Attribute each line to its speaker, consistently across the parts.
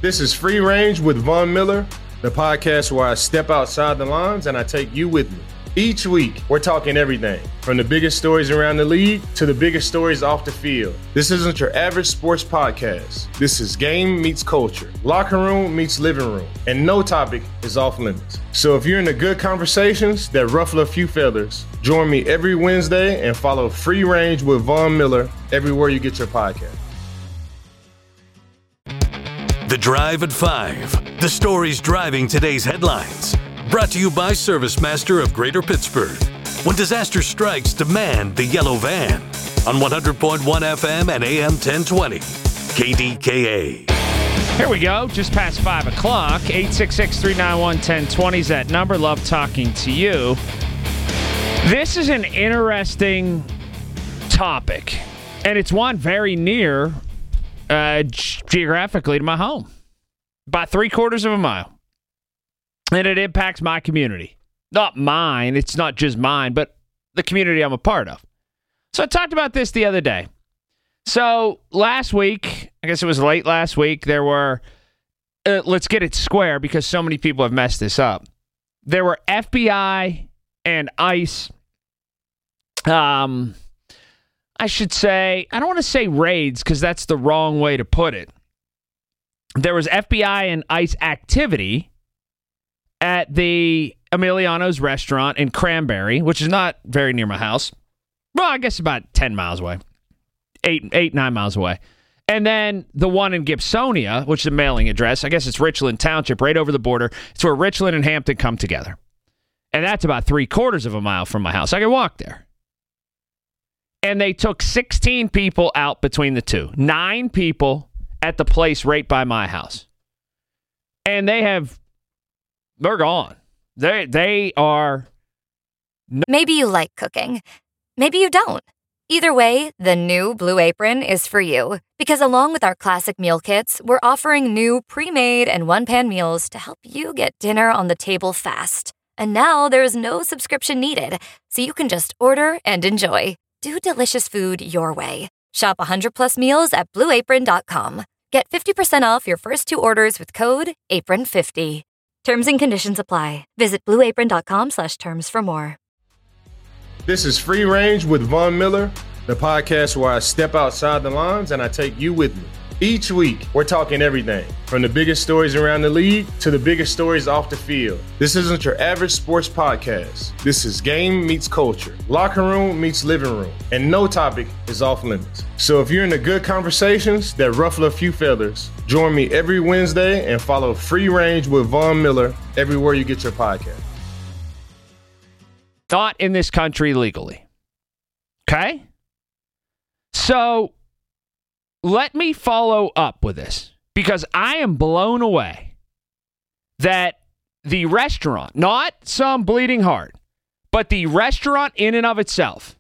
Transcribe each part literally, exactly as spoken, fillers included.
Speaker 1: This is Free Range with Von Miller, the podcast where I step outside the lines and I take you with me. Each week, we're talking everything, from the biggest stories around the league to the biggest stories off the field. This isn't your average sports podcast. This is game meets culture, locker room meets living room, and no topic is off limits. So if you're into good conversations that ruffle a few feathers, join me every Wednesday and follow Free Range with Von Miller everywhere you get your podcast.
Speaker 2: The Drive at Five, the stories driving today's headlines. Brought to you by ServiceMaster of Greater Pittsburgh. When disaster strikes, demand the yellow van. On one hundred point one F M and A M ten twenty. K D K A.
Speaker 3: Here we go. Just past five o'clock. eight six six, three nine one, one zero two zero is that number. Love talking to you. This is an interesting topic, and it's one very near uh, geographically to my home. By three quarters of a mile. And it impacts my community. Not mine. It's not just mine, but the community I'm a part of. So I talked about this the other day. So last week, I guess it was late last week, there were, uh, let's get it square because so many people have messed this up. There were F B I and ICE, um, I should say, I don't want to say raids because that's the wrong way to put it. There was F B I and ICE activity at the Emiliano's restaurant in Cranberry, which is not very near my house. Well, I guess about ten miles away. Eight, eight, nine miles away. And then the one in Gibsonia, which is a mailing address. I guess it's Richland Township, right over the border. It's where Richland and Hampton come together. And that's about three quarters of a mile from my house. I can walk there. And they took sixteen people out between the two. Nine people at the place right by my house. And they have... They're gone. They they are... No-
Speaker 4: Maybe you like cooking. Maybe you don't. Either way, the new Blue Apron is for you. Because along with our classic meal kits, we're offering new pre-made and one-pan meals to help you get dinner on the table fast. And now there's no subscription needed, so you can just order and enjoy. Do delicious food your way. Shop one hundred plus meals at blue apron dot com. Get fifty percent off your first two orders with code apron fifty. Terms and conditions apply. Visit blue apron dot com slash terms for more.
Speaker 1: This is Free Range with Von Miller, the podcast where I step outside the lines and I take you with me. Each week, we're talking everything, from the biggest stories around the league to the biggest stories off the field. This isn't your average sports podcast. This is game meets culture, locker room meets living room, and no topic is off limits. So if you're into good conversations that ruffle a few feathers, join me every Wednesday and follow Free Range with Von Miller everywhere you get your podcast.
Speaker 3: Not in this country legally. Okay? So... let me follow up with this because I am blown away that the restaurant, not some bleeding heart, but the restaurant in and of itself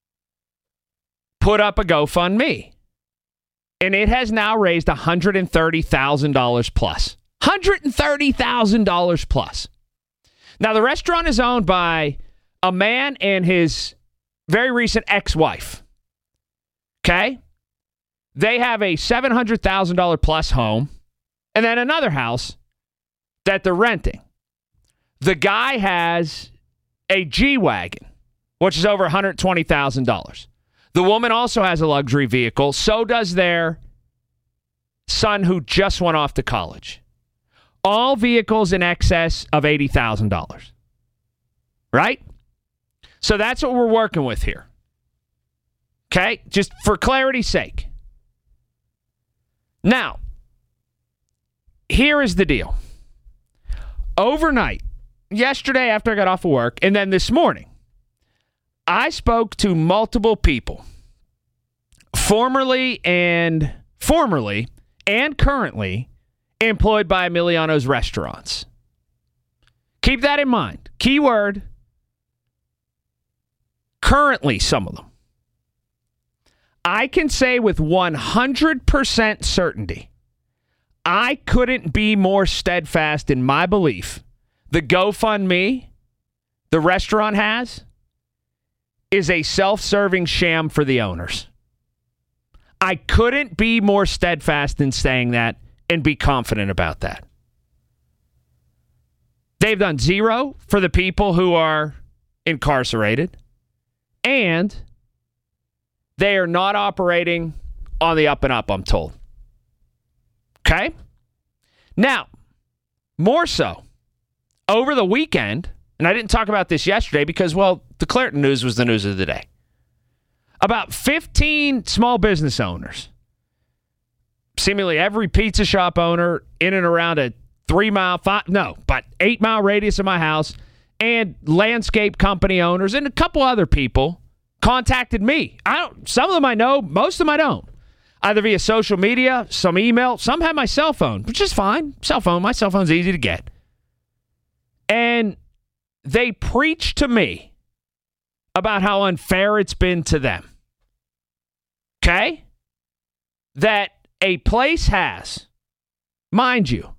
Speaker 3: put up a GoFundMe. And it has now raised one hundred thirty thousand dollars plus. one hundred thirty thousand dollars plus. Now, the restaurant is owned by a man and his very recent ex-wife. Okay? They have a seven hundred thousand dollars plus home and then another house that they're renting. The guy has a G-Wagon, which is over one hundred twenty thousand dollars. The woman also has a luxury vehicle. So does their son who just went off to college. All vehicles in excess of eighty thousand dollars. Right? So that's what we're working with here. Okay? Just for clarity's sake. Now, here is the deal. Overnight, yesterday after I got off of work, and then this morning, I spoke to multiple people, formerly and formerly and currently employed by Emiliano's restaurants. Keep that in mind. Keyword, currently some of them. I can say with one hundred percent certainty, I couldn't be more steadfast in my belief. The GoFundMe the restaurant has is a self-serving sham for the owners. I couldn't be more steadfast in saying that and be confident about that. They've done zero for the people who are incarcerated, and they are not operating on the up and up, I'm told. Okay? Now, more so, over the weekend, and I didn't talk about this yesterday because, well, the Clairton news was the news of the day. About fifteen small business owners, seemingly every pizza shop owner in and around a three mile, five, no, but eight mile radius of my house, and landscape company owners and a couple other people contacted me. I don't, some of them I know, most of them I don't. Either via social media, some email, some have my cell phone, which is fine. Cell phone, my cell phone's easy to get. And they preach to me about how unfair it's been to them. Okay? That a place has, mind you,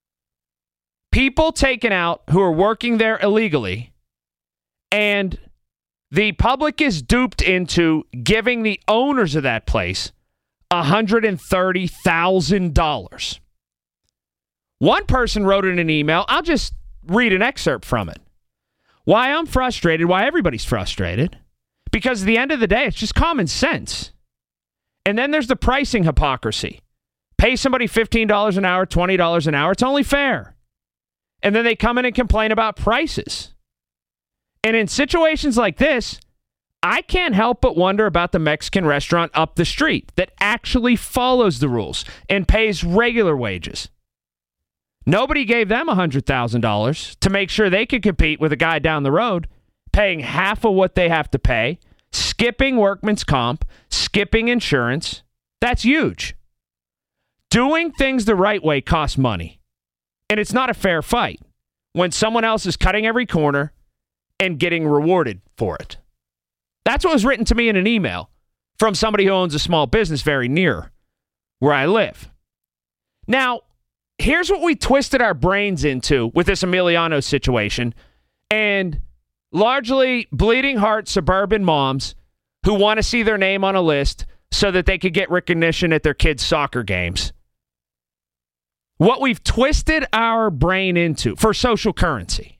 Speaker 3: people taken out who are working there illegally, and the public is duped into giving the owners of that place one hundred thirty thousand dollars. One person wrote in an email, I'll just read an excerpt from it. Why I'm frustrated, why everybody's frustrated, because at the end of the day, it's just common sense. And then there's the pricing hypocrisy. Pay somebody fifteen dollars an hour, twenty dollars an hour, it's only fair. And then they come in and complain about prices. And in situations like this, I can't help but wonder about the Mexican restaurant up the street that actually follows the rules and pays regular wages. Nobody gave them one hundred thousand dollars to make sure they could compete with a guy down the road, paying half of what they have to pay, skipping workman's comp, skipping insurance. That's huge. Doing things the right way costs money. And it's not a fair fight when someone else is cutting every corner and getting rewarded for it. That's what was written to me in an email from somebody who owns a small business very near where I live. Now, here's what we twisted our brains into with this Emiliano situation, and largely bleeding heart suburban moms who want to see their name on a list so that they could get recognition at their kids' soccer games. What we've twisted our brain into for social currency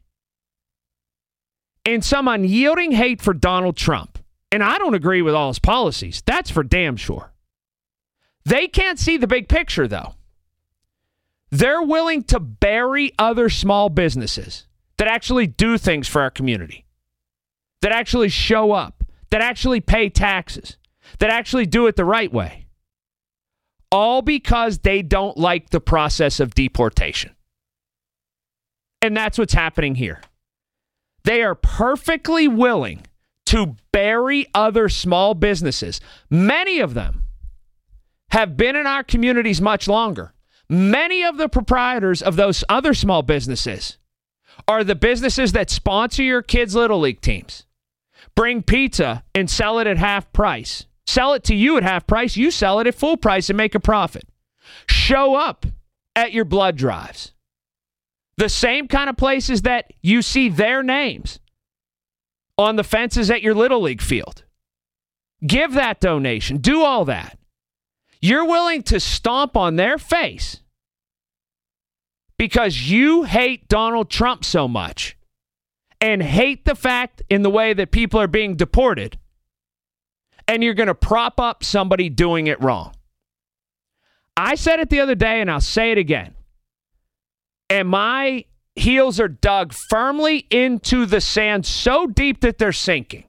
Speaker 3: in some unyielding hate for Donald Trump. And I don't agree with all his policies. That's for damn sure. They can't see the big picture, though. They're willing to bury other small businesses that actually do things for our community, that actually show up, that actually pay taxes, that actually do it the right way. All because they don't like the process of deportation. And that's what's happening here. They are perfectly willing to bury other small businesses. Many of them have been in our communities much longer. Many of the proprietors of those other small businesses are the businesses that sponsor your kids' Little League teams. Bring pizza and sell it at half price. Sell it to you at half price. You sell it at full price and make a profit. Show up at your blood drives. The same kind of places that you see their names on the fences at your Little League field. Give that donation. Do all that. You're willing to stomp on their face because you hate Donald Trump so much and hate the fact in the way that people are being deported, and you're going to prop up somebody doing it wrong. I said it the other day, and I'll say it again. And my heels are dug firmly into the sand so deep that they're sinking.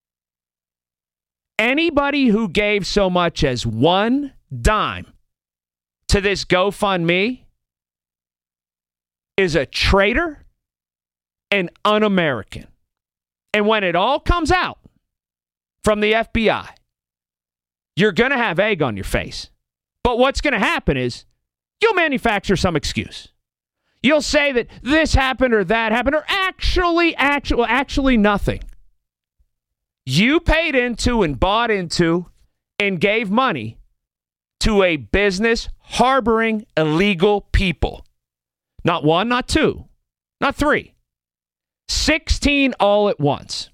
Speaker 3: Anybody who gave so much as one dime to this GoFundMe is a traitor and un-American. And when it all comes out from the F B I, you're going to have egg on your face. But what's going to happen is you'll manufacture some excuse. You'll say that this happened or that happened or actually, actually, actually nothing. You paid into and bought into and gave money to a business harboring illegal people. Not one, not two, not three. sixteen all at once.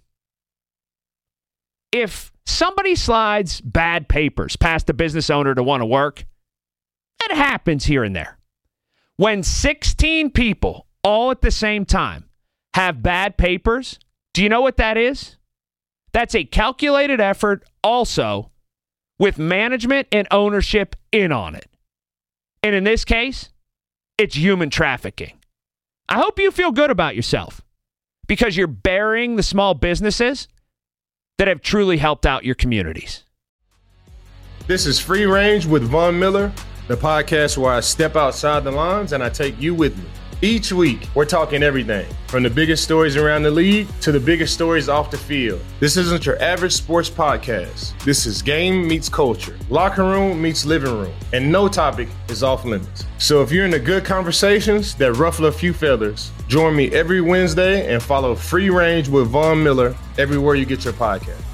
Speaker 3: If somebody slides bad papers past a business owner to want to work, that happens here and there. When sixteen people all at the same time have bad papers, do you know what that is? That's a calculated effort also with management and ownership in on it. And in this case, it's human trafficking. I hope you feel good about yourself because you're burying the small businesses that have truly helped out your communities.
Speaker 1: This is Free Range with Von Miller, the podcast where I step outside the lines and I take you with me. Each week, we're talking everything from the biggest stories around the league to the biggest stories off the field. This isn't your average sports podcast. This is game meets culture, locker room meets living room, and no topic is off limits. So if you're into good conversations that ruffle a few feathers, join me every Wednesday and follow Free Range with Von Miller everywhere you get your podcast.